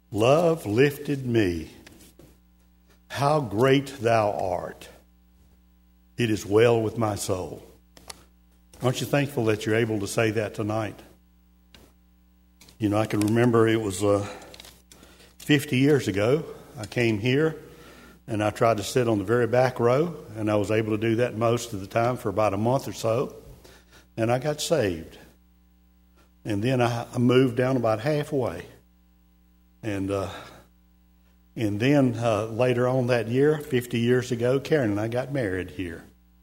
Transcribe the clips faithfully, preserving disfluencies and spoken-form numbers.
Love lifted me. How great thou art. It is well with my soul. Aren't you thankful that you're able to say that tonight? You know, I can remember it was uh, fifty years ago. I came here and I tried to sit on the very back row, and I was able to do that most of the time for about a month or so. And I got saved. And then I, I moved down about halfway. And uh, and then uh, later on that year, fifty years ago, Karen and I got married here.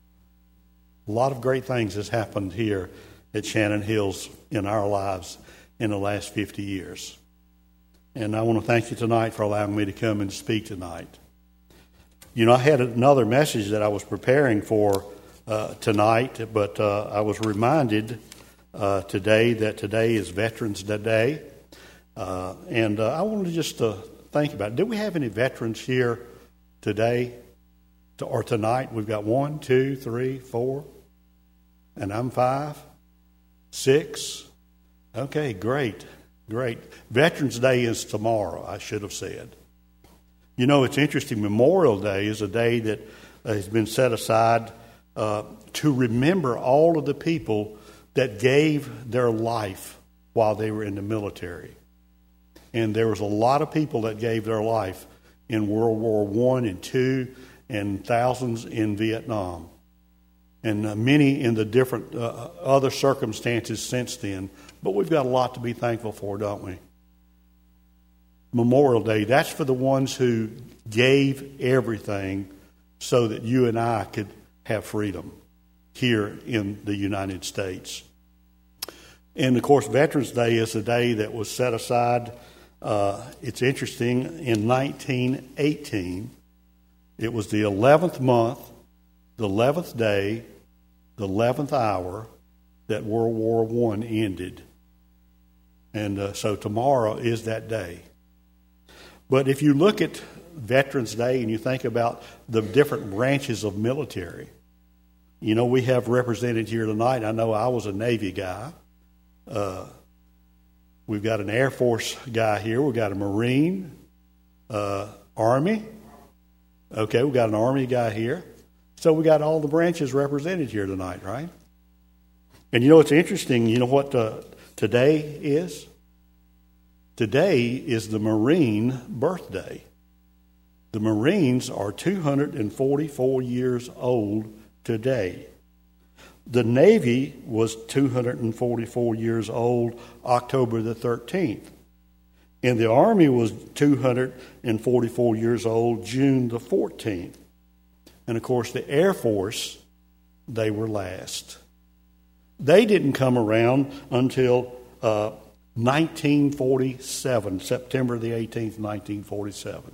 A lot of great things has happened here at Shannon Hills in our lives in the last fifty years. And I want to thank you tonight for allowing me to come and speak tonight. You know, I had another message that I was preparing for uh, tonight, but uh, I was reminded uh, today that today is Veterans Day. Uh, and uh, I wanted to just uh, think about it. Do we have any veterans here today to, or tonight? We've got one, two, three, four, and I'm five, six. Okay, great, great. Veterans Day is tomorrow, I should have said. You know, it's interesting. Memorial Day is a day that has been set aside uh, to remember all of the people that gave their life while they were in the military. And there was a lot of people that gave their life in World War One and Two, and thousands in Vietnam, and uh, many in the different uh, other circumstances since then. But we've got a lot to be thankful for, don't we? Memorial Day, that's for the ones who gave everything so that you and I could have freedom here in the United States. And, of course, Veterans Day is a day that was set aside. Uh, it's interesting, in nineteen eighteen, it was the eleventh month, the eleventh day, the eleventh hour that World War One ended. And uh, so tomorrow is that day. But if you look at Veterans Day and you think about the different branches of military, you know, we have represented here tonight. I know I was a Navy guy. Uh, we've got an Air Force guy here. We've got a Marine, uh, Army. Okay, we've got an Army guy here. So we got all the branches represented here tonight, right? And you know what's interesting? You know what uh, today is? Today is the Marine birthday. The Marines are two hundred forty-four years old today. The Navy was two hundred forty-four years old October the thirteenth. And the Army was two hundred forty-four years old June the fourteenth. And, of course, the Air Force, they were last. They didn't come around until uh, nineteen forty-seven, September the eighteenth, nineteen forty-seven.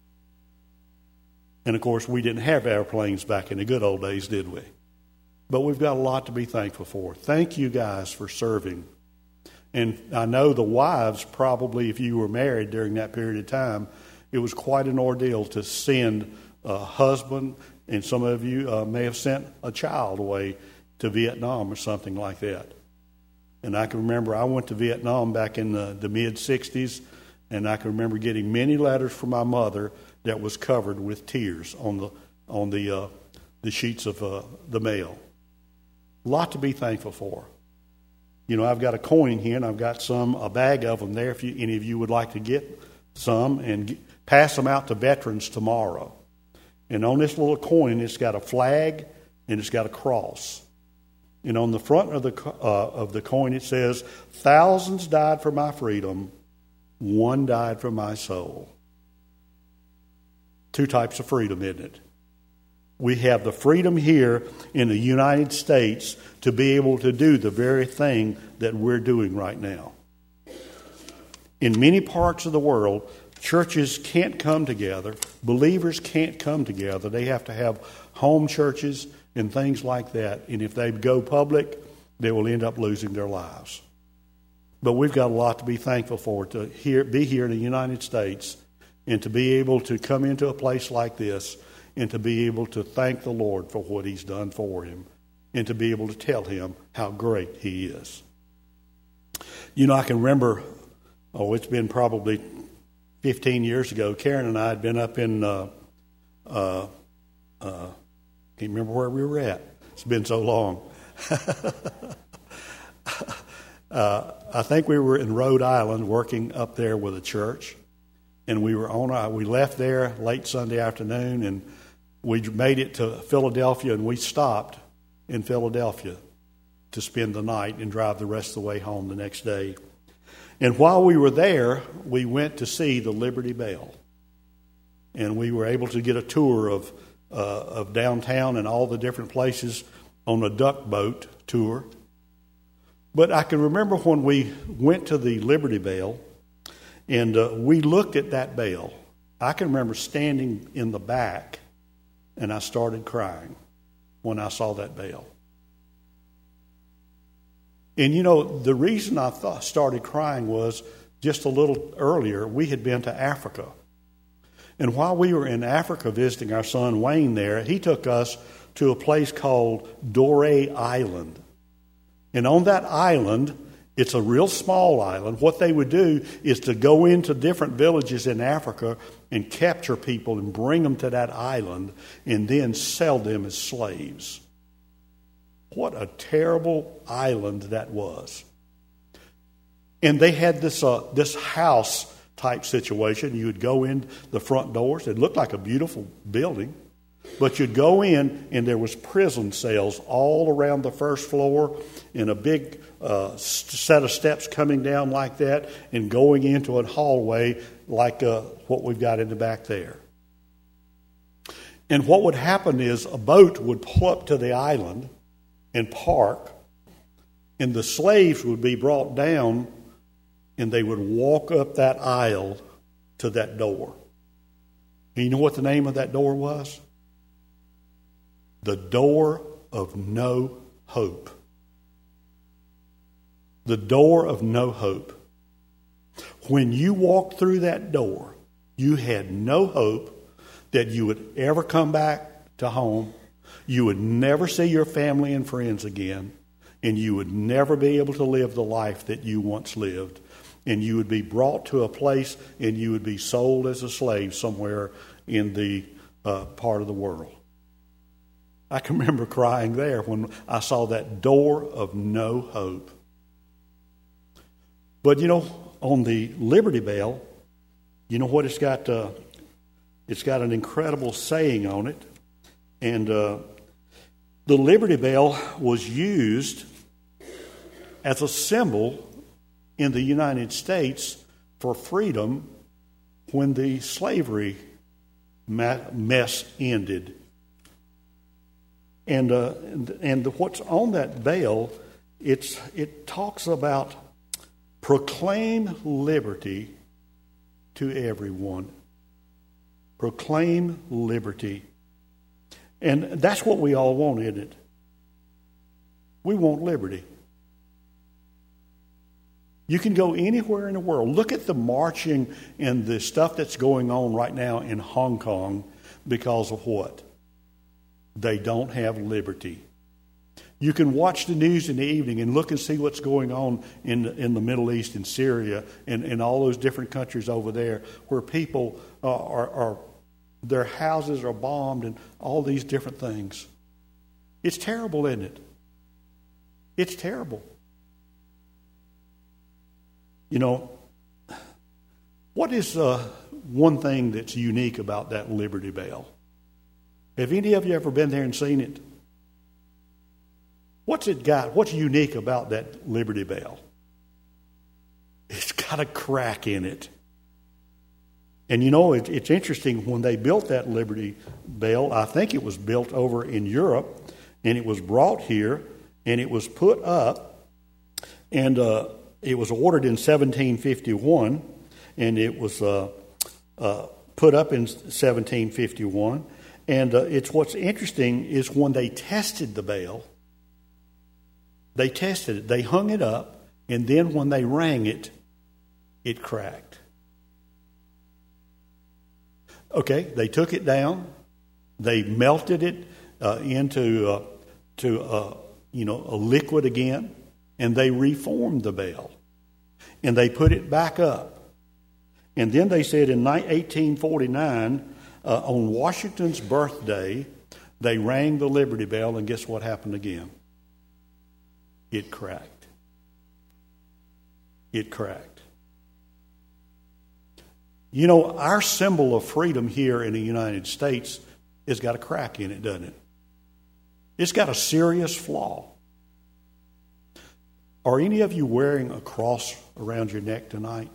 And, of course, we didn't have airplanes back in the good old days, did we? But we've got a lot to be thankful for. Thank you guys for serving. And I know the wives probably, if you were married during that period of time, it was quite an ordeal to send a husband, and some of you uh, may have sent a child away to Vietnam or something like that. And I can remember I went to Vietnam back in the, the mid-sixties, and I can remember getting many letters from my mother that was covered with tears on the on the uh, the sheets of uh, the mail. A lot to be thankful for. You know, I've got a coin here, and I've got some, a bag of them there if you, any of you would like to get some, and get, pass them out to veterans tomorrow. And on this little coin, it's got a flag and it's got a cross. And on the front of the uh, of the coin, it says, "Thousands died for my freedom, one died for my soul." Two types of freedom, isn't it? We have the freedom here in the United States to be able to do the very thing that we're doing right now. In many parts of the world, churches can't come together. Believers can't come together. They have to have home churches and things like that. And if they go public, they will end up losing their lives. But we've got a lot to be thankful for, to here, be here in the United States and to be able to come into a place like this and to be able to thank the Lord for what He's done for him and to be able to tell Him how great He is. You know, I can remember, oh, it's been probably fifteen years ago, Karen and I had been up in, uh, uh, uh, can't remember where we were at. It's been so long. uh, I think we were in Rhode Island working up there with a church. And we were on our, we left there late Sunday afternoon, and we made it to Philadelphia, and we stopped in Philadelphia to spend the night and drive the rest of the way home the next day. And while we were there, we went to see the Liberty Bell. And we were able to get a tour of uh, of downtown and all the different places on a duck boat tour. But I can remember when we went to the Liberty Bell, and uh, we looked at that bell. I can remember standing in the back, and I started crying when I saw that bell. And, you know, the reason I thought, started crying was just a little earlier, we had been to Africa. And while we were in Africa visiting our son Wayne there, he took us to a place called Dore Island. And on that island, it's a real small island. What they would do is to go into different villages in Africa and capture people and bring them to that island and then sell them as slaves. What a terrible island that was. And they had this uh, this house type situation. You would go in the front doors. It looked like a beautiful building. But you'd go in, and there was prison cells all around the first floor, and a big uh, set of steps coming down like that, and going into a hallway like uh, what we've got in the back there. And what would happen is a boat would pull up to the island and park, and the slaves would be brought down, and they would walk up that aisle to that door. And you know what the name of that door was? The door of no hope. The door of no hope. When you walked through that door, you had no hope that you would ever come back to home. You would never see your family and friends again. And you would never be able to live the life that you once lived. And you would be brought to a place, and you would be sold as a slave somewhere in the uh, part of the world. I can remember crying there when I saw that door of no hope. But, you know, on the Liberty Bell, you know what it's got? Uh, it's got an incredible saying on it. And uh, the Liberty Bell was used as a symbol in the United States for freedom when the slavery mess ended. And uh, and, and what's on that bell, it's it talks about proclaim liberty to everyone. Proclaim liberty. And that's what we all want, isn't it? We want liberty. You can go anywhere in the world. Look at the marching and the stuff that's going on right now in Hong Kong because of what? They don't have liberty. You can watch the news in the evening and look and see what's going on in the, in the Middle East and Syria and, and all those different countries over there where people uh, are, are, their houses are bombed and all these different things. It's terrible, isn't it? It's terrible. You know, what is uh, one thing that's unique about that Liberty Bell? Have any of you ever been there and seen it? What's it got? What's unique about that Liberty Bell? It's got a crack in it. And you know, it, it's interesting, when they built that Liberty Bell, I think it was built over in Europe, and it was brought here, and it was put up, and uh, it was ordered in seventeen fifty-one, and it was uh, uh, put up in seventeen fifty-one. And uh, it's what's interesting is when they tested the bell, they tested it. They hung it up, and then when they rang it, it cracked. Okay, they took it down. They melted it uh, into uh, to uh, you know a liquid again, and they reformed the bell, and they put it back up. And then they said in eighteen forty-nine, uh, on Washington's birthday, they rang the Liberty Bell, and guess what happened again? It cracked. It cracked. You know, our symbol of freedom here in the United States has got a crack in it, doesn't it? It's got a serious flaw. Are any of you wearing a cross around your neck tonight?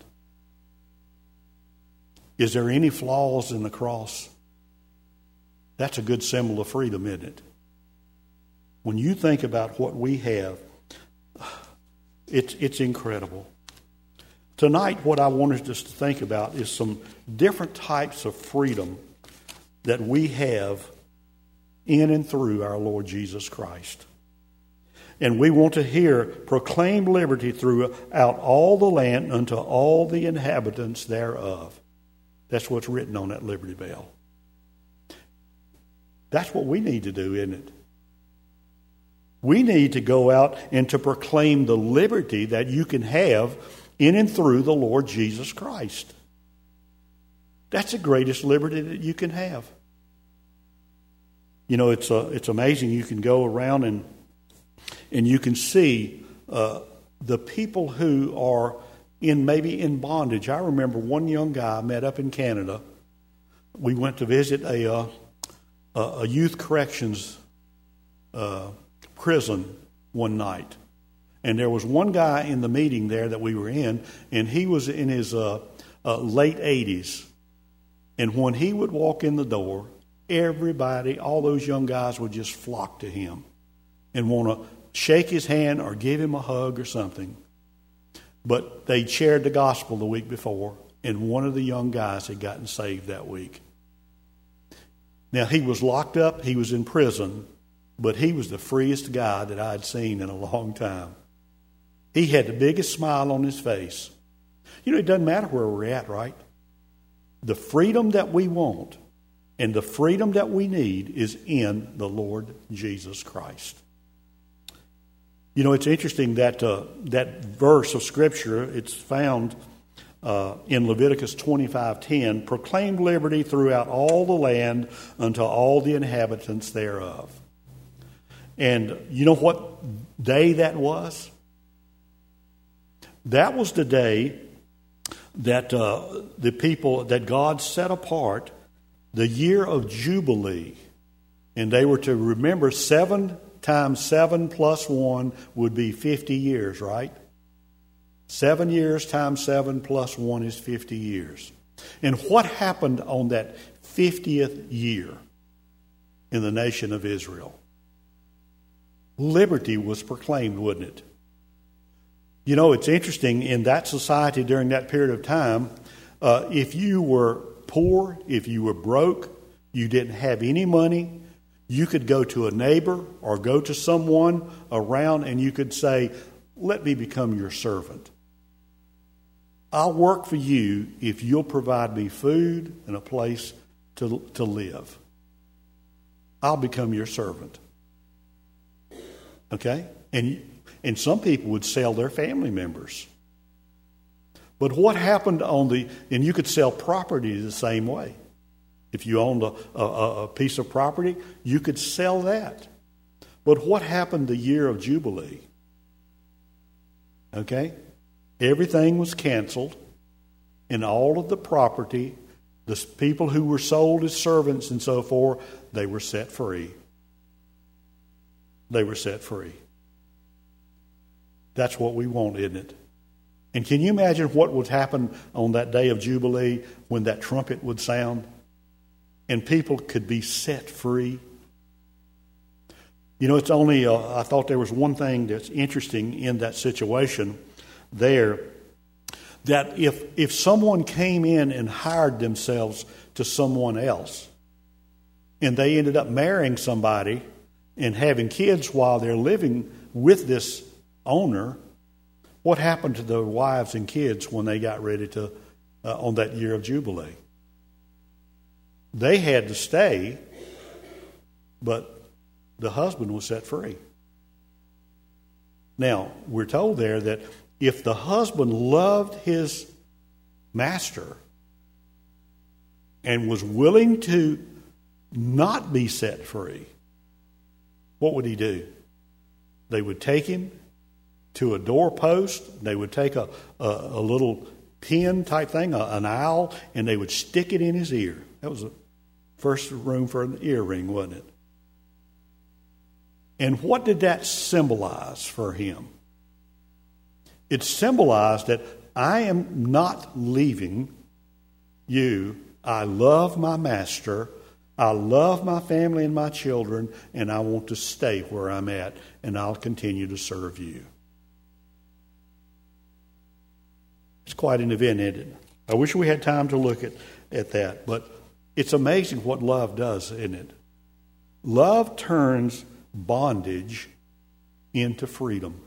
Is there any flaws in the cross? That's a good symbol of freedom, isn't it? When you think about what we have, it's, it's incredible. Tonight, what I wanted us to think about is some different types of freedom that we have in and through our Lord Jesus Christ. And we want to hear, proclaim liberty throughout all the land unto all the inhabitants thereof. That's what's written on that Liberty Bell. That's what we need to do, isn't it? We need to go out and to proclaim the liberty that you can have in and through the Lord Jesus Christ. That's the greatest liberty that you can have. You know, it's uh, it's amazing. You can go around and and you can see uh, the people who are in maybe in bondage. I remember one young guy I met up in Canada. We went to visit a uh, a youth corrections uh, prison one night. And there was one guy in the meeting there that we were in, and he was in his uh, uh, late eighties. And when he would walk in the door, everybody, all those young guys would just flock to him and want to shake his hand or give him a hug or something. But they shared the gospel the week before, and one of the young guys had gotten saved that week. Now, he was locked up, he was in prison, but he was the freest guy that I'd seen in a long time. He had the biggest smile on his face. You know, it doesn't matter where we're at, right? The freedom that we want and the freedom that we need is in the Lord Jesus Christ. You know, it's interesting that uh, that verse of Scripture, it's found uh, in Leviticus twenty-five ten, proclaim liberty throughout all the land unto all the inhabitants thereof. And you know what day that was? That was the day that uh, the people, that God set apart, the year of Jubilee. And they were to remember seven times seven plus one would be fifty years, right? Seven years times seven plus one is fifty years. And what happened on that fiftieth year in the nation of Israel? Liberty was proclaimed, wouldn't it? You know, it's interesting, in that society during that period of time, uh, if you were poor, if you were broke, you didn't have any money, you could go to a neighbor or go to someone around and you could say, let me become your servant. I'll work for you if you'll provide me food and a place to, to live. I'll become your servant. Okay? And and some people would sell their family members. But what happened on the, and you could sell property the same way. If you owned a, a, a piece of property, you could sell that. But what happened the year of Jubilee? Okay? Everything was canceled, and all of the property, the people who were sold as servants and so forth, they were set free. They were set free. That's what we want, isn't it? And can you imagine what would happen on that day of Jubilee when that trumpet would sound and people could be set free? You know, it's only, uh, I thought there was one thing that's interesting in that situation there, that if if someone came in and hired themselves to someone else and they ended up marrying somebody and having kids while they're living with this owner, what happened to the wives and kids when they got ready to, uh, on that year of Jubilee? They had to stay, but the husband was set free. Now, we're told there that if the husband loved his master, and was willing to not be set free, what would he do? They would take him to a doorpost. They would take a, a, a little pin type thing, a, an owl, and they would stick it in his ear. That was the first room for an earring, wasn't it? And what did that symbolize for him? It symbolized that I am not leaving you. I love my master. I love my family and my children, and I want to stay where I'm at, and I'll continue to serve you. It's quite an event, isn't it? I wish we had time to look at, at that, but it's amazing what love does, isn't it? Love turns bondage into freedom.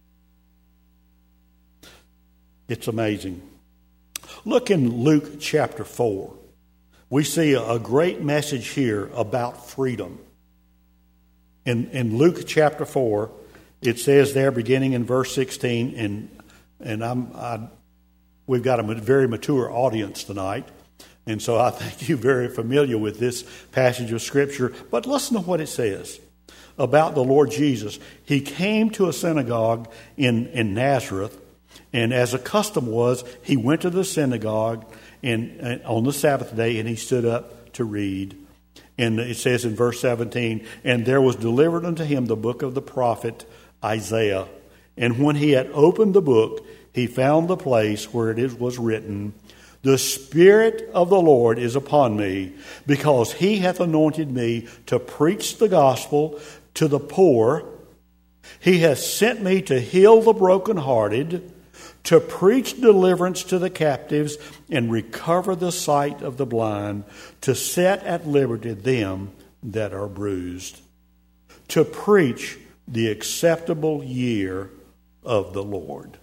It's amazing. Look in Luke chapter four. We see a great message here about freedom. In, in Luke chapter four, it says there, beginning in verse sixteen, and and I'm I, we've got a very mature audience tonight, and so I think you're very familiar with this passage of Scripture. But listen to what it says about the Lord Jesus. He came to a synagogue in, in Nazareth, and as a custom was, he went to the synagogue and, and on the Sabbath day, and he stood up to read. And it says in verse seventeen, and there was delivered unto him the book of the prophet Isaiah. And when he had opened the book, he found the place where it is, was written, the Spirit of the Lord is upon me, because he hath anointed me to preach the gospel to the poor. He hath sent me to heal the brokenhearted, to preach deliverance to the captives, and recover the sight of the blind, to set at liberty them that are bruised, to preach the acceptable year of the Lord.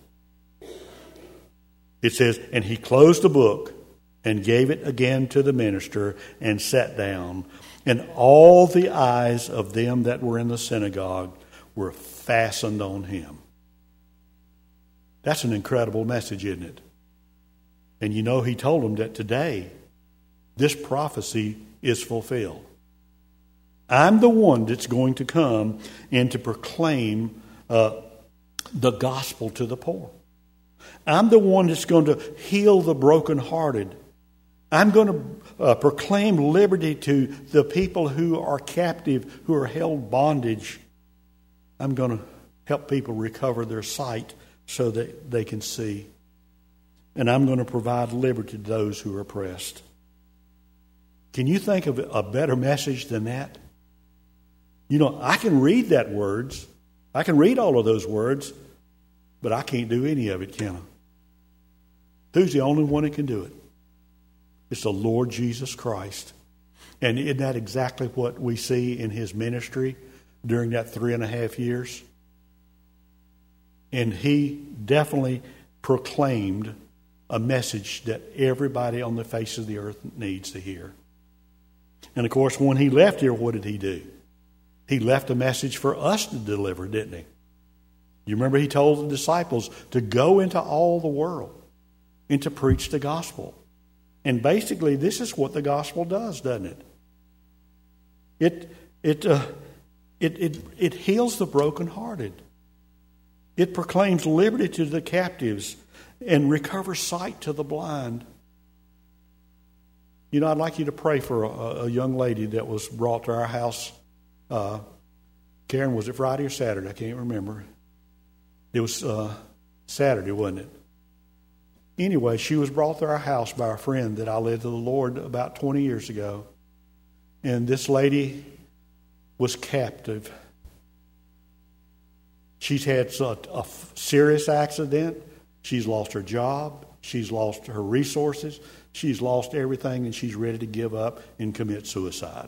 It says, and he closed the book and gave it again to the minister and sat down. And all the eyes of them that were in the synagogue were fastened on him. That's an incredible message, isn't it? And you know, he told them that today, this prophecy is fulfilled. I'm the one that's going to come and to proclaim uh, the gospel to the poor. I'm the one that's going to heal the brokenhearted. I'm going to uh, proclaim liberty to the people who are captive, who are held bondage. I'm going to help people recover their sight so that they can see. And I'm going to provide liberty to those who are oppressed. Can you think of a better message than that? You know, I can read that words. I can read all of those words, but I can't do any of it, can I? Who's the only one that can do it? It's the Lord Jesus Christ. And isn't that exactly what we see in his ministry during that three and a half years? And he definitely proclaimed a message that everybody on the face of the earth needs to hear. And of course, when he left here, what did he do? He left a message for us to deliver, didn't he? You remember he told the disciples to go into all the world and to preach the gospel. And basically, this is what the gospel does, doesn't it? It it uh, it it it heals the brokenhearted. It proclaims liberty to the captives and recovers sight to the blind. You know, I'd like you to pray for a, a young lady that was brought to our house. Uh, Karen, was it Friday or Saturday? I can't remember. It was uh, Saturday, wasn't it? Anyway, she was brought to our house by a friend that I led to the Lord about twenty years ago. And this lady was captive. She's had a, a serious accident. She's lost her job. She's lost her resources. She's lost everything, and she's ready to give up and commit suicide.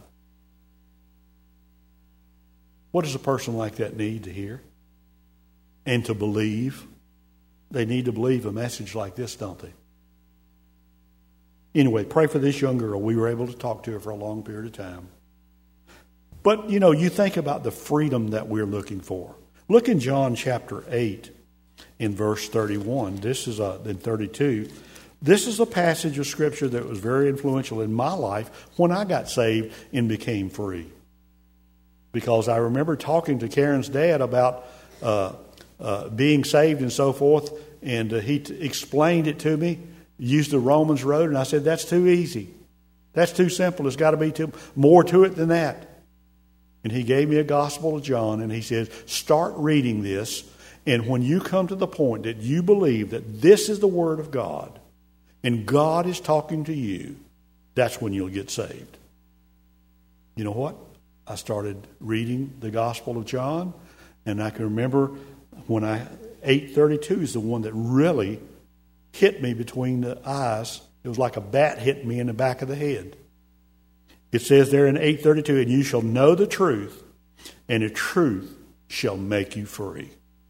What does a person like that need to hear? And to believe? They need to believe a message like this, don't they? Anyway, pray for this young girl. We were able to talk to her for a long period of time. But, you know, you think about the freedom that we're looking for. Look in John chapter eight in verse thirty-one. This is uh, in thirty-two. This is a passage of Scripture that was very influential in my life when I got saved and became free. Because I remember talking to Karen's dad about uh, uh, being saved and so forth, and uh, he t- explained it to me, used the Romans road, and I said, that's too easy. That's too simple. There's got to be too, more to it than that. And he gave me a Gospel of John, and he said, start reading this, and when you come to the point that you believe that this is the Word of God, and God is talking to you, that's when you'll get saved. You know what? I started reading the Gospel of John, and I can remember when I, eight thirty-two is the one that really hit me between the eyes. It was like a bat hit me in the back of the head. It says there in eight thirty-two, and you shall know the truth, and the truth shall make you free.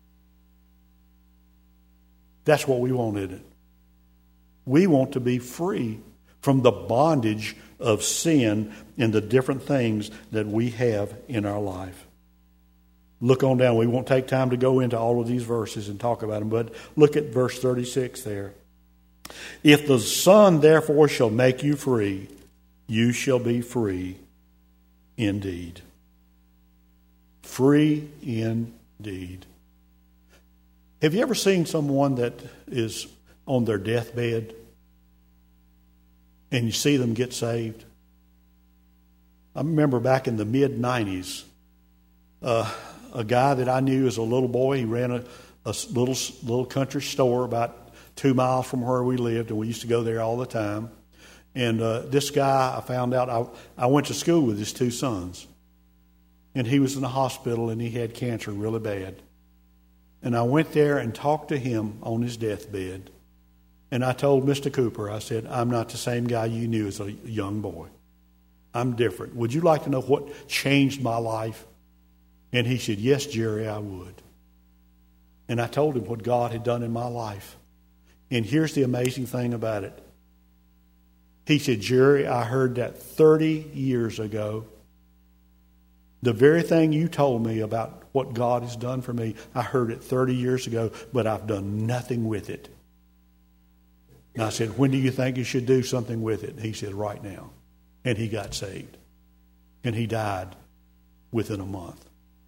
That's what we want, isn't it? We want to be free from the bondage of sin and the different things that we have in our life. Look on down. We won't take time to go into all of these verses and talk about them, but look at verse thirty-six there. If the Son therefore shall make you free, you shall be free indeed. Free indeed. Have you ever seen someone that is on their deathbed and you see them get saved? I remember back in the mid nineties, uh, a guy that I knew as a little boy, he ran a, a little little country store about two miles from where we lived, and we used to go there all the time. And uh, this guy, I found out, I, I went to school with his two sons. And he was in the hospital, and he had cancer really bad. And I went there and talked to him on his deathbed. And I told Mister Cooper, I said, I'm not the same guy you knew as a young boy. I'm different. Would you like to know what changed my life? And he said, yes, Jerry, I would. And I told him what God had done in my life. And here's the amazing thing about it. He said, Jerry, I heard that thirty years ago. The very thing you told me about what God has done for me, I heard it thirty years ago, but I've done nothing with it. And I said, when do you think you should do something with it? And he said, right now. And he got saved. And he died within a month.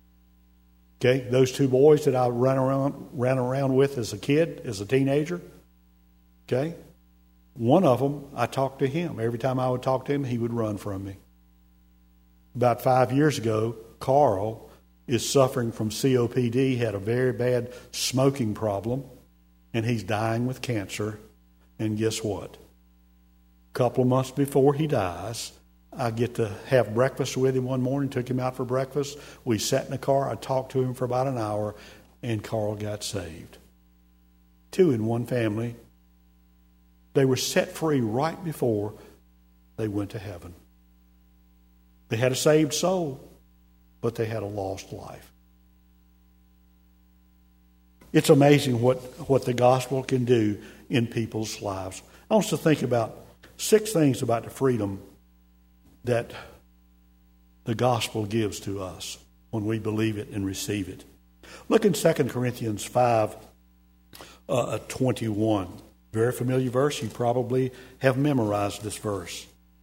Okay, those two boys that I ran around, ran around with as a kid, as a teenager, okay, one of them, I talked to him. Every time I would talk to him, he would run from me. About five years ago, Carl is suffering from C O P D, had a very bad smoking problem, and he's dying with cancer. And guess what? A couple of months before he dies, I get to have breakfast with him one morning, took him out for breakfast. We sat in the car. I talked to him for about an hour, and Carl got saved. Two in one family. They were set free right before they went to heaven. They had a saved soul, but they had a lost life. It's amazing what, what the gospel can do in people's lives. I want us to think about six things about the freedom that the gospel gives to us when we believe it and receive it. Look in Second Corinthians five uh, twenty-one. Very familiar verse. You probably have memorized this verse.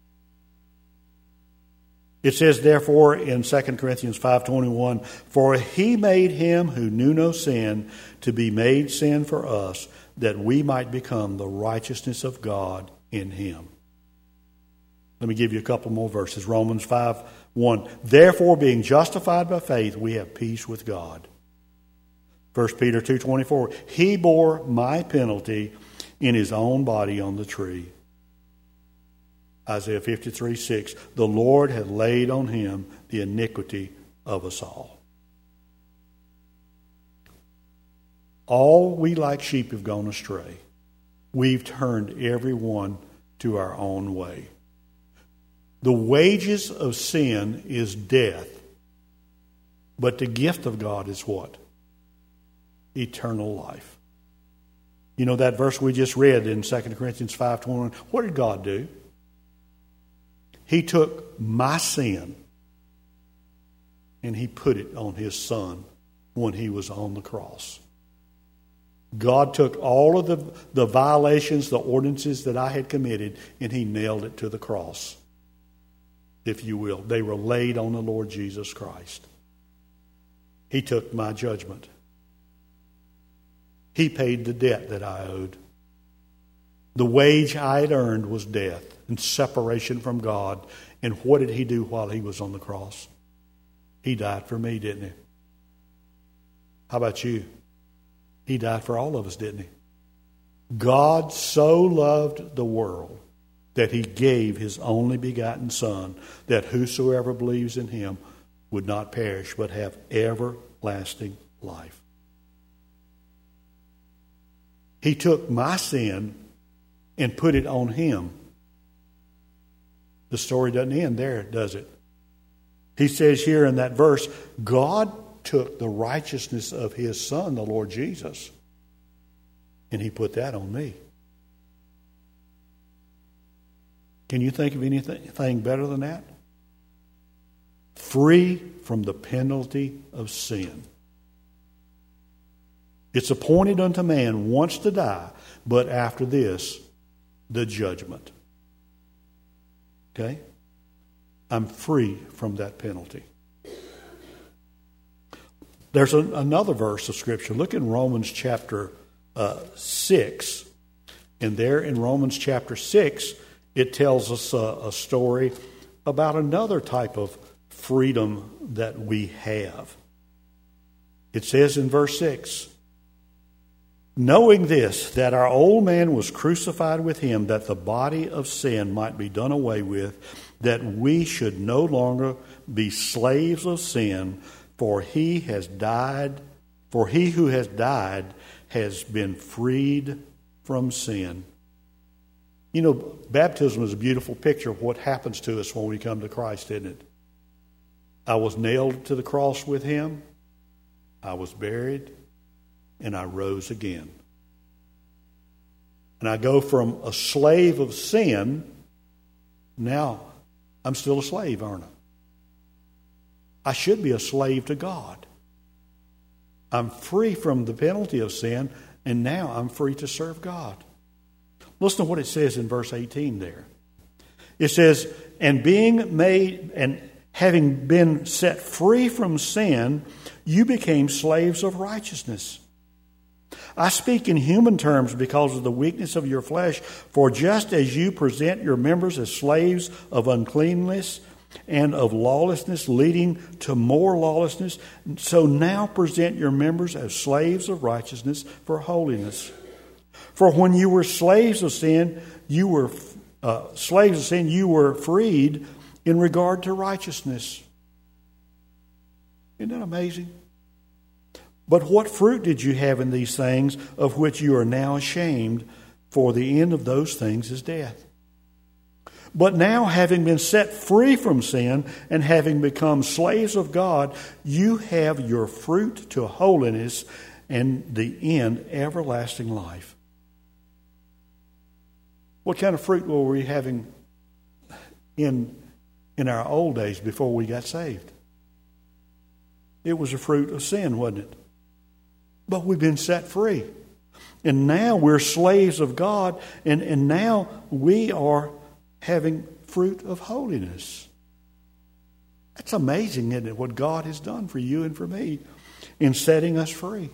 It says, therefore, in Second Corinthians five twenty-one, for he made him who knew no sin to be made sin for us, that we might become the righteousness of God in him. Let me give you a couple more verses. Romans five one. Therefore, being justified by faith, we have peace with God. First Peter two twenty-four. He bore my penalty in his own body on the tree. Isaiah fifty-three six. The Lord had laid on him the iniquity of us all. All we like sheep have gone astray. We've turned everyone to our own way. The wages of sin is death. But the gift of God is what? Eternal life. You know that verse we just read in Second Corinthians five twenty-one. What did God do? He took my sin and he put it on his son when he was on the cross. God took all of the, the violations, the ordinances that I had committed, and He nailed it to the cross, if you will. They were laid on the Lord Jesus Christ. He took my judgment. He paid the debt that I owed. The wage I had earned was death and separation from God. And what did He do while He was on the cross? He died for me, didn't He? How about you? He died for all of us, didn't He? God so loved the world that He gave His only begotten Son, that whosoever believes in Him would not perish, but have everlasting life. He took my sin and put it on Him. The story doesn't end there, does it? He says here in that verse, God took the righteousness of His Son, the Lord Jesus, and He put that on me. Can you think of anything better than that? Free from the penalty of sin. It's appointed unto man once to die, but after this, the judgment. Okay? I'm free from that penalty. There's a, another verse of Scripture. Look in Romans chapter uh, six. And there in Romans chapter six, it tells us a, a story about another type of freedom that we have. It says in verse six, knowing this, that our old man was crucified with Him, that the body of sin might be done away with, that we should no longer be slaves of sin, for he has died, for he who has died has been freed from sin. You know, baptism is a beautiful picture of what happens to us when we come to Christ, isn't it? I was nailed to the cross with Him, I was buried, and I rose again. And I go from a slave of sin, now I'm still a slave, aren't I? I should be a slave to God. I'm free from the penalty of sin, and now I'm free to serve God. Listen to what it says in verse eighteen there. It says, and being made, and having been set free from sin, you became slaves of righteousness. I speak in human terms because of the weakness of your flesh, for just as you present your members as slaves of uncleanness and of lawlessness, leading to more lawlessness, so now present your members as slaves of righteousness for holiness. For when you were slaves of sin, you were uh, slaves of sin, you were freed in regard to righteousness. Isn't that amazing? But what fruit did you have in these things of which you are now ashamed? For the end of those things is death. But now, having been set free from sin and having become slaves of God, you have your fruit to holiness and the end everlasting life. What kind of fruit were we having in, in our old days before we got saved? It was a fruit of sin, wasn't it? But we've been set free. And now we're slaves of God, and, and now we are having fruit of holiness. That's amazing, isn't it, what God has done for you and for me in setting us free.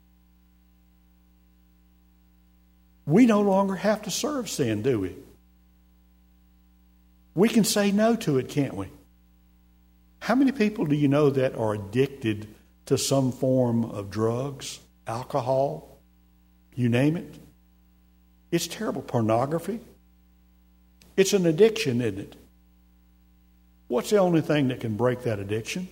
We no longer have to serve sin, do we? We can say no to it, can't we? How many people do you know that are addicted to some form of drugs, alcohol, you name it? It's terrible. Pornography. It's an addiction, isn't it? What's the only thing that can break that addiction?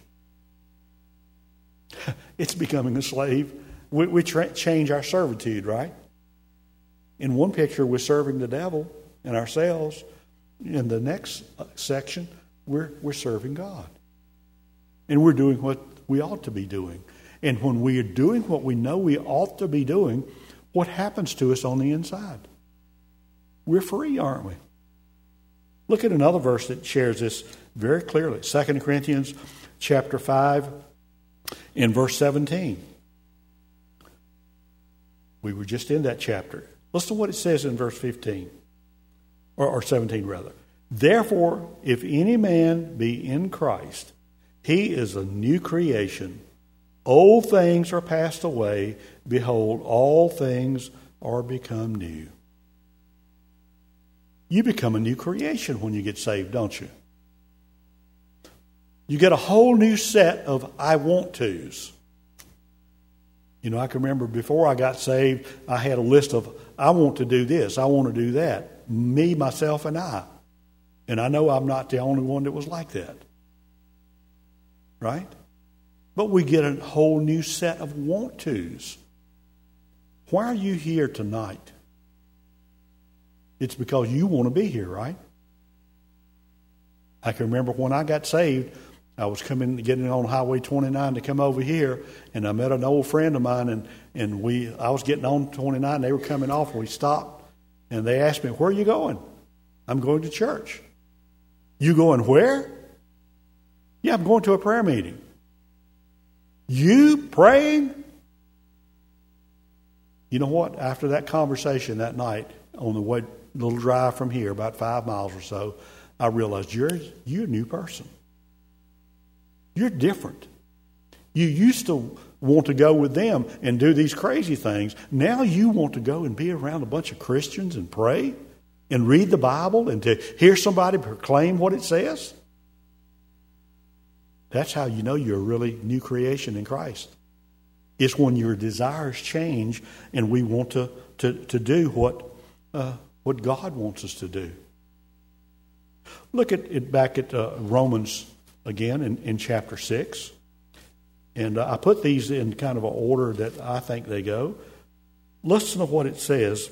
It's becoming a slave. We, we tra- change our servitude, right? In one picture, we're serving the devil and ourselves. In the next section, we're, we're serving God. And we're doing what we ought to be doing. And when we are doing what we know we ought to be doing, what happens to us on the inside? We're free, aren't we? Look at another verse that shares this very clearly. Second Corinthians chapter five in verse seventeen. We were just in that chapter. Listen to what it says in verse fifteen, or, or seventeen rather. Therefore, if any man be in Christ, he is a new creation. Old things are passed away. Behold, all things are become new. You become a new creation when you get saved, don't you? You get a whole new set of I want tos. You know, I can remember before I got saved, I had a list of I want to do this, I want to do that. Me, myself, and I. And I know I'm not the only one that was like that. Right? But we get a whole new set of want tos. Why are you here tonight? It's because you want to be here, right? I can remember when I got saved, I was coming, getting on Highway twenty-nine to come over here, and I met an old friend of mine, and, and we, I was getting on twenty-nine, and they were coming off, and we stopped, and they asked me, where are you going? I'm going to church. You going where? Yeah, I'm going to a prayer meeting. You praying? You know what? After that conversation that night, on the way, little drive from here, about five miles or so, I realized you're, you're a new person. You're different. You used to want to go with them and do these crazy things. Now you want to go and be around a bunch of Christians and pray and read the Bible and to hear somebody proclaim what it says. That's how you know you're a really new creation in Christ. It's when your desires change and we want to, to, to do what, uh, what God wants us to do. Look at it back at uh, Romans again in, in chapter six. And uh, I put these in kind of an order that I think they go. Listen to what it says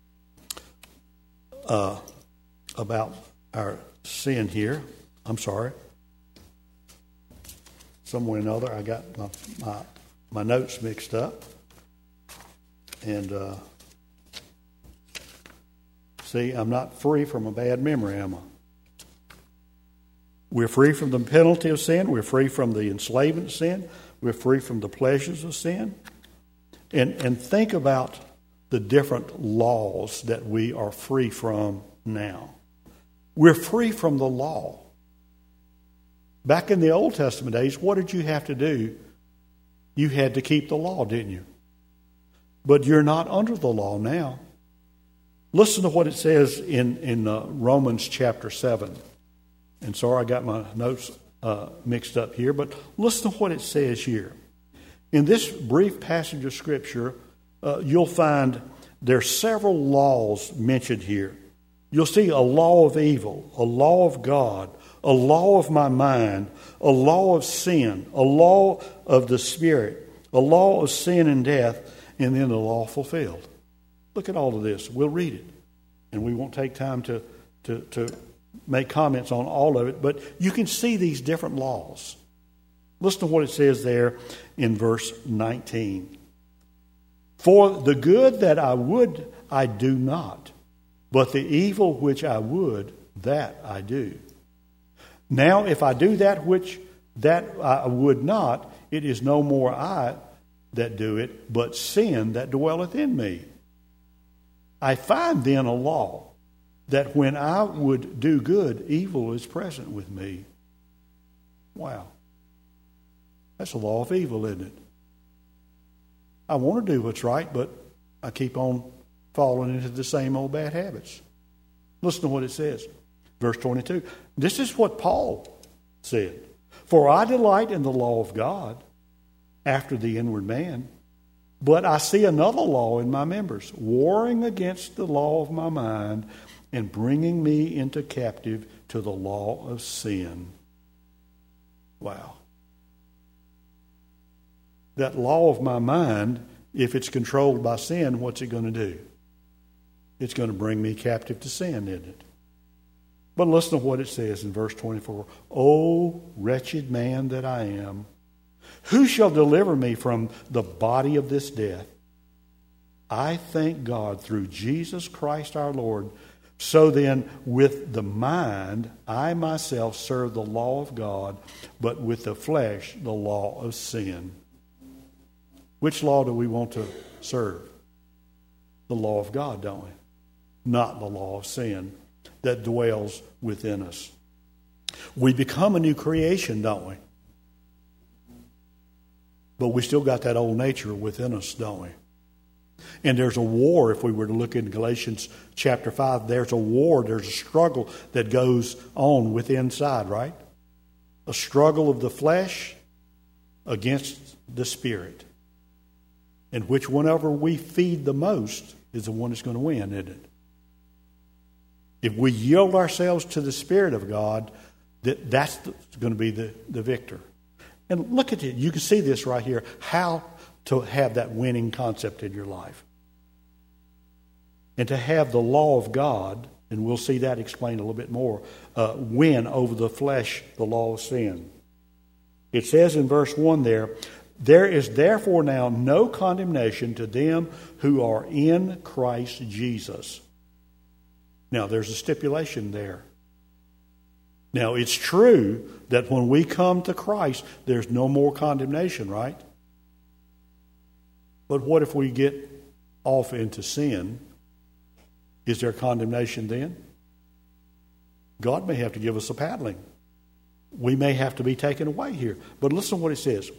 uh, about our sin here. I'm sorry. Somewhere or another I got my, my, my notes mixed up. And uh, see, I'm not free from a bad memory, am I? We're free from the penalty of sin. We're free from the enslavement of sin. We're free from the pleasures of sin. And, and think about the different laws that we are free from now. We're free from the law. Back in the Old Testament days, what did you have to do? You had to keep the law, didn't you? But you're not under the law now. Listen to what it says in, in uh, Romans chapter seven. And sorry, I got my notes uh, mixed up here, but listen to what it says here. In this brief passage of Scripture, uh, you'll find there's several laws mentioned here. You'll see a law of evil, a law of God, a law of my mind, a law of sin, a law of the Spirit, a law of sin and death, and then the law fulfilled. Look at all of this. We'll read it, and we won't take time to to to. make comments on all of it, but you can see these different laws. Listen to what it says there in verse nineteen. For the good that I would, I do not, but the evil which I would, that I do. Now, if I do that which that I would not, it is no more I that do it, but sin that dwelleth in me. I find then a law, that when I would do good, evil is present with me. Wow. That's the law of evil, isn't it? I want to do what's right, but I keep on falling into the same old bad habits. Listen to what it says. Verse twenty-two. This is what Paul said. For I delight in the law of God after the inward man, but I see another law in my members, warring against the law of my mind, and bringing me into captive to the law of sin. Wow. That law of my mind, if it's controlled by sin, what's it going to do? It's going to bring me captive to sin, isn't it? But listen to what it says in verse twenty-four. O wretched man that I am, who shall deliver me from the body of this death? I thank God through Jesus Christ our Lord. So then, with the mind, I myself serve the law of God, but with the flesh, the law of sin. Which law do we want to serve? the law of God, don't we? Not the law of sin that dwells within us. We become a new creation, don't we? But we still got that old nature within us, don't we? And there's a war, if we were to look in Galatians chapter five, there's a war, there's a struggle that goes on within inside, right? A struggle of the flesh against the spirit. And which whenever we feed the most is the one that's going to win, isn't it? If we yield ourselves to the Spirit of God, that, that's the, going to be the, the victor. And look at it. You can see this right here, how to have that winning concept in your life. And to have the law of God, and we'll see that explained a little bit more, uh, win over the flesh, the law of sin. It says in verse one there, there is therefore now no condemnation to them who are in Christ Jesus. Now, there's a stipulation there. Now, it's true that when we come to Christ, there's no more condemnation, right? But what if we get off into sin? Is there condemnation then? God may have to give us a paddling. We may have to be taken away here. But listen to what it says.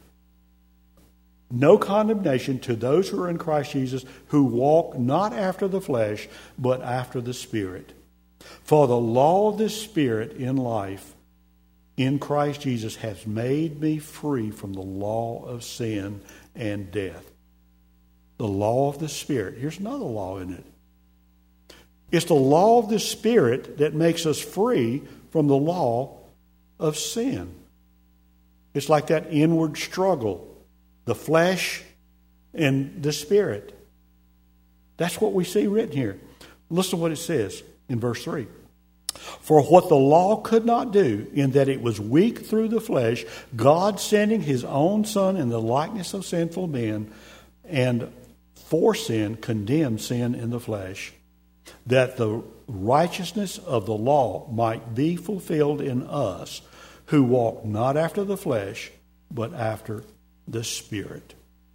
No condemnation to those who are in Christ Jesus, who walk not after the flesh, but after the Spirit. For the law of the Spirit in life in Christ Jesus has made me free from the law of sin and death. The law of the Spirit. Here's another law in it. It's the law of the Spirit that makes us free from the law of sin. It's like that inward struggle. The flesh and the Spirit. That's what we see written here. Listen to what it says in verse three. For what the law could not do, in that it was weak through the flesh, God sending his own Son in the likeness of sinful men, and for sin condemned sin in the flesh, that the righteousness of the law might be fulfilled in us, who walk not after the flesh, but after the Spirit.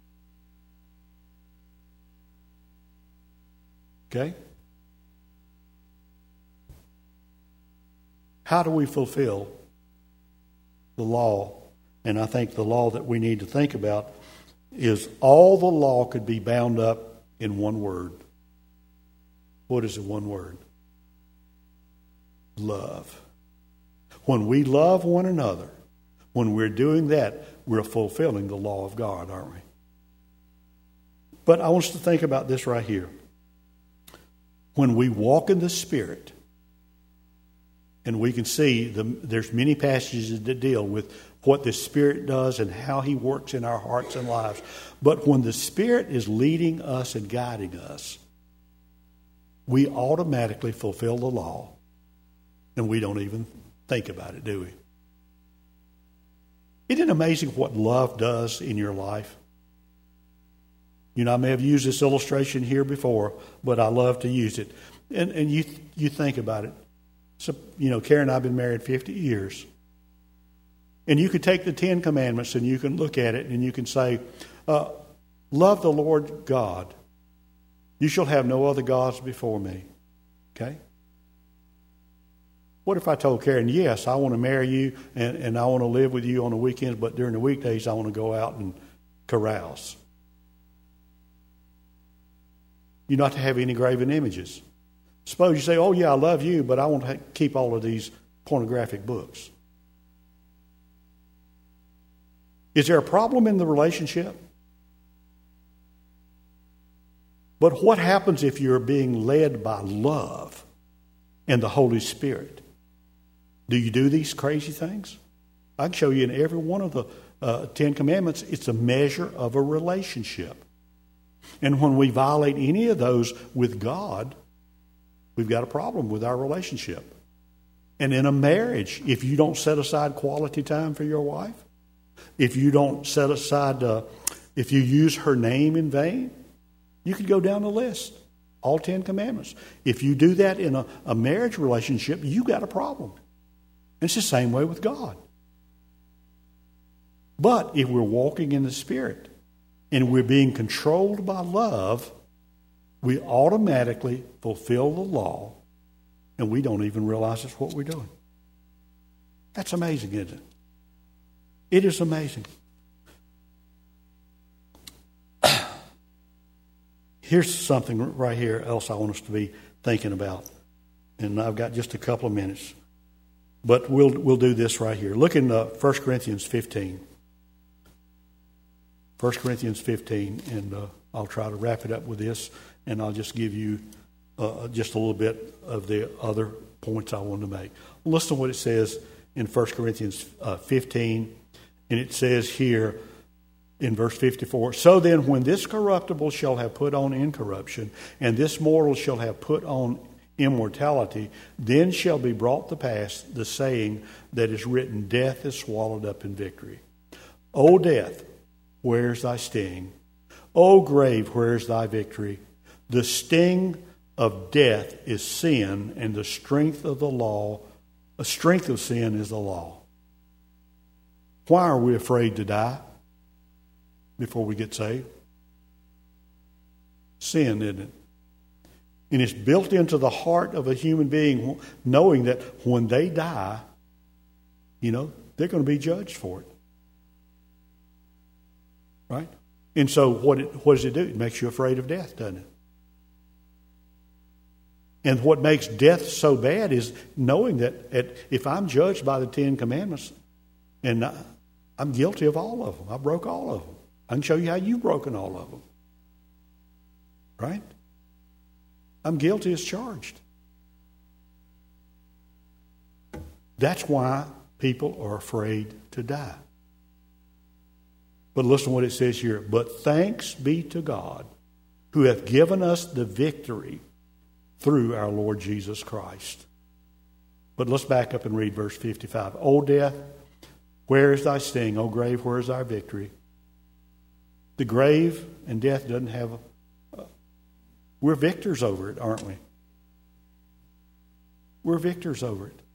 Okay? How do we fulfill the law? And I think the law that we need to think about is all the law could be bound up in one word. What is the one word? Love. When we love one another, when we're doing that, we're fulfilling the law of God, aren't we? But I want us to think about this right here. When we walk in the Spirit, and we can see the, there's many passages that deal with what the Spirit does and how He works in our hearts and lives. But when the Spirit is leading us and guiding us, we automatically fulfill the law, and we don't even think about it, do we? Isn't it amazing what love does in your life? You know, I may have used this illustration here before, but I love to use it. And and you you think about it. So, you know, Karen and I have been married fifty years. And you could take the Ten Commandments and you can look at it and you can say, uh, love the Lord God. You shall have no other gods before me. Okay? What if I told Karen, yes, I want to marry you and, and I want to live with you on the weekends, but during the weekdays I want to go out and carouse? You're not to have any graven images. Suppose you say, oh yeah, I love you, but I want to keep all of these pornographic books. Is there a problem in the relationship? But what happens if you're being led by love and the Holy Spirit? Do you do these crazy things? I can show you in every one of the uh, Ten Commandments, it's a measure of a relationship. And when we violate any of those with God, we've got a problem with our relationship. And in a marriage, if you don't set aside quality time for your wife, if you don't set aside, uh, if you use her name in vain, you could go down the list. All Ten Commandments. If you do that in a, a marriage relationship, you got a problem. And it's the same way with God. But if we're walking in the Spirit and we're being controlled by love, We automatically fulfill the law, and we don't even realize it's what we're doing. That's amazing, isn't it? It is amazing. Here's something right here else I want us to be thinking about. And I've got just a couple of minutes. But we'll we'll do this right here. Look in uh, First Corinthians fifteen. First Corinthians fifteen, and uh, I'll try to wrap it up with this, and I'll just give you uh, just a little bit of the other points I want to make. Listen to what it says in First Corinthians uh, fifteen, and it says here in verse fifty-four, "So then when this corruptible shall have put on incorruption, and this mortal shall have put on immortality, then shall be brought to pass the saying that is written, death is swallowed up in victory. O death, where is thy sting? O grave, where is thy victory? The sting of death is sin, and the strength of the law, the strength of sin is the law." Why are we afraid to die before we get saved? Sin, isn't it? And it's built into the heart of a human being, knowing that when they die, you know, they're going to be judged for it. Right? And so what it, what does it do? It makes you afraid of death, doesn't it? And what makes death so bad is knowing that at, if I'm judged by the Ten Commandments, and I, I'm guilty of all of them. I broke all of them. I can show you how you've broken all of them. Right? I'm guilty as charged. That's why people are afraid to die. But listen to what it says here. "But thanks be to God, who hath given us the victory through our Lord Jesus Christ." But let's back up and read verse fifty-five. "O death, where is thy sting? O grave, where is thy victory?" The grave and death doesn't have a We're victors over it, aren't we? We're victors over it.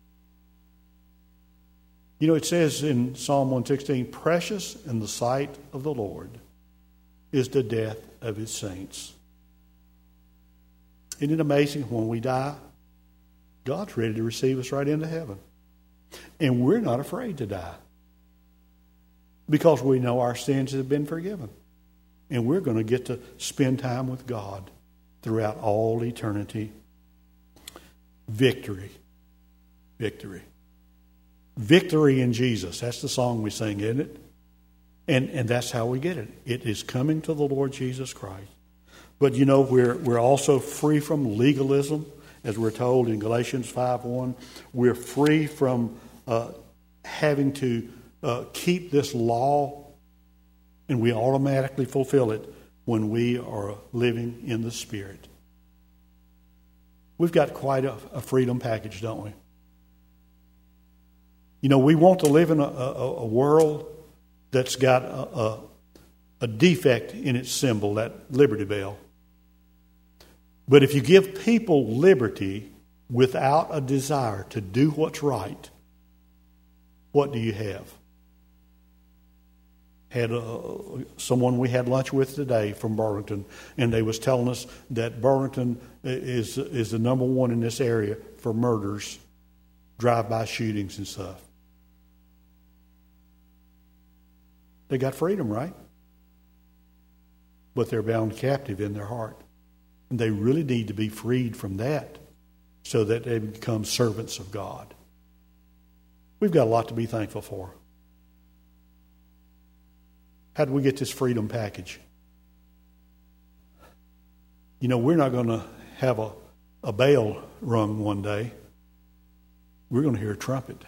You know, it says in Psalm one sixteen, "Precious in the sight of the Lord is the death of his saints." Isn't it amazing when we die, God's ready to receive us right into heaven. And we're not afraid to die because we know our sins have been forgiven. And we're going to get to spend time with God throughout all eternity. Victory. Victory. Victory in Jesus. That's the song we sing, isn't it? And and that's how we get it. It is coming to the Lord Jesus Christ. But you know, we're we're also free from legalism, as we're told in Galatians five one. We're free from uh, having to uh, keep this law, and we automatically fulfill it when we are living in the Spirit. We've got quite a, a freedom package, don't we? You know, we want to live in a, a, a world that's got a, a, a defect in its symbol, that Liberty Bell. But if you give people liberty without a desire to do what's right, what do you have? Had a, someone we had lunch with today from Burlington, and they was telling us that Burlington is is the number one in this area for murders, drive-by shootings and stuff. They got freedom, right? But they're bound captive in their heart. And they really need to be freed from that so that they become servants of God. We've got a lot to be thankful for. How do we get this freedom package? You know, we're not going to have a, a bell rung one day. We're going to hear a trumpet.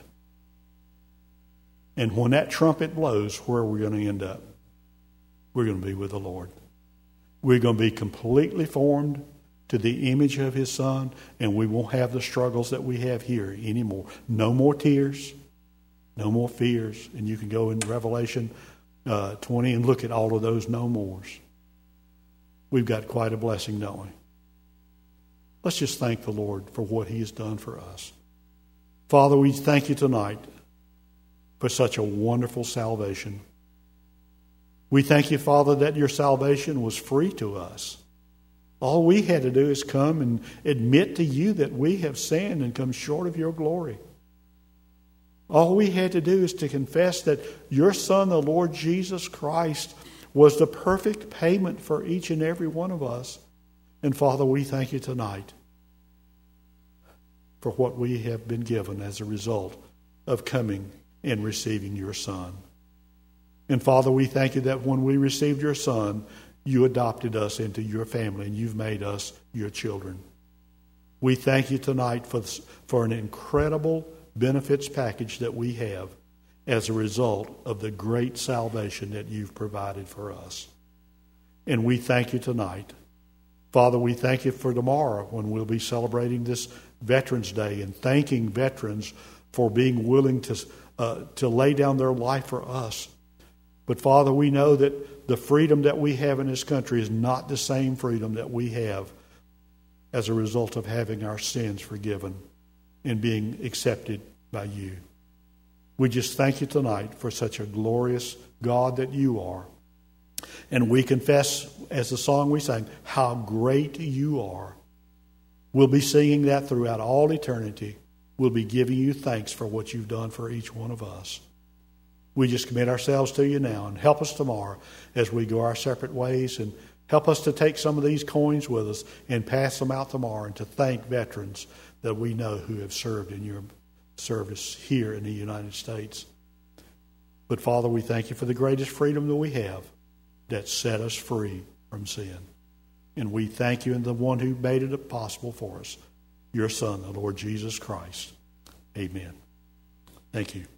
And when that trumpet blows, where are we going to end up? We're going to be with the Lord. We're going to be completely formed to the image of His Son, and we won't have the struggles that we have here anymore. No more tears, no more fears. And you can go in Revelation uh, twenty and look at all of those no mores. We've got quite a blessing, don't we? Let's just thank the Lord for what He has done for us. Father, we thank You tonight for such a wonderful salvation. We thank You, Father, that Your salvation was free to us. All we had to do is come and admit to you that we have sinned and come short of your glory. All we had to do is to confess that your Son, the Lord Jesus Christ, was the perfect payment for each and every one of us. And Father, we thank you tonight for what we have been given as a result of coming and receiving your Son. And Father, we thank you that when we received your Son, you adopted us into your family and you've made us your children. We thank you tonight for, for an incredible benefits package that we have as a result of the great salvation that you've provided for us. And we thank you tonight. Father, we thank you for tomorrow when we'll be celebrating this Veterans Day and thanking veterans for being willing to, uh, to lay down their life for us. But Father, we know that the freedom that we have in this country is not the same freedom that we have as a result of having our sins forgiven and being accepted by you. We just thank you tonight for such a glorious God that you are. And we confess, as the song we sang, how great you are. We'll be singing that throughout all eternity. We'll be giving you thanks for what you've done for each one of us. We just commit ourselves to you now, and help us tomorrow as we go our separate ways, and help us to take some of these coins with us and pass them out tomorrow, and to thank veterans that we know who have served in your service here in the United States. But Father, we thank you for the greatest freedom that we have, that set us free from sin. And we thank you in the one who made it possible for us, your Son, the Lord Jesus Christ. Amen. Thank you.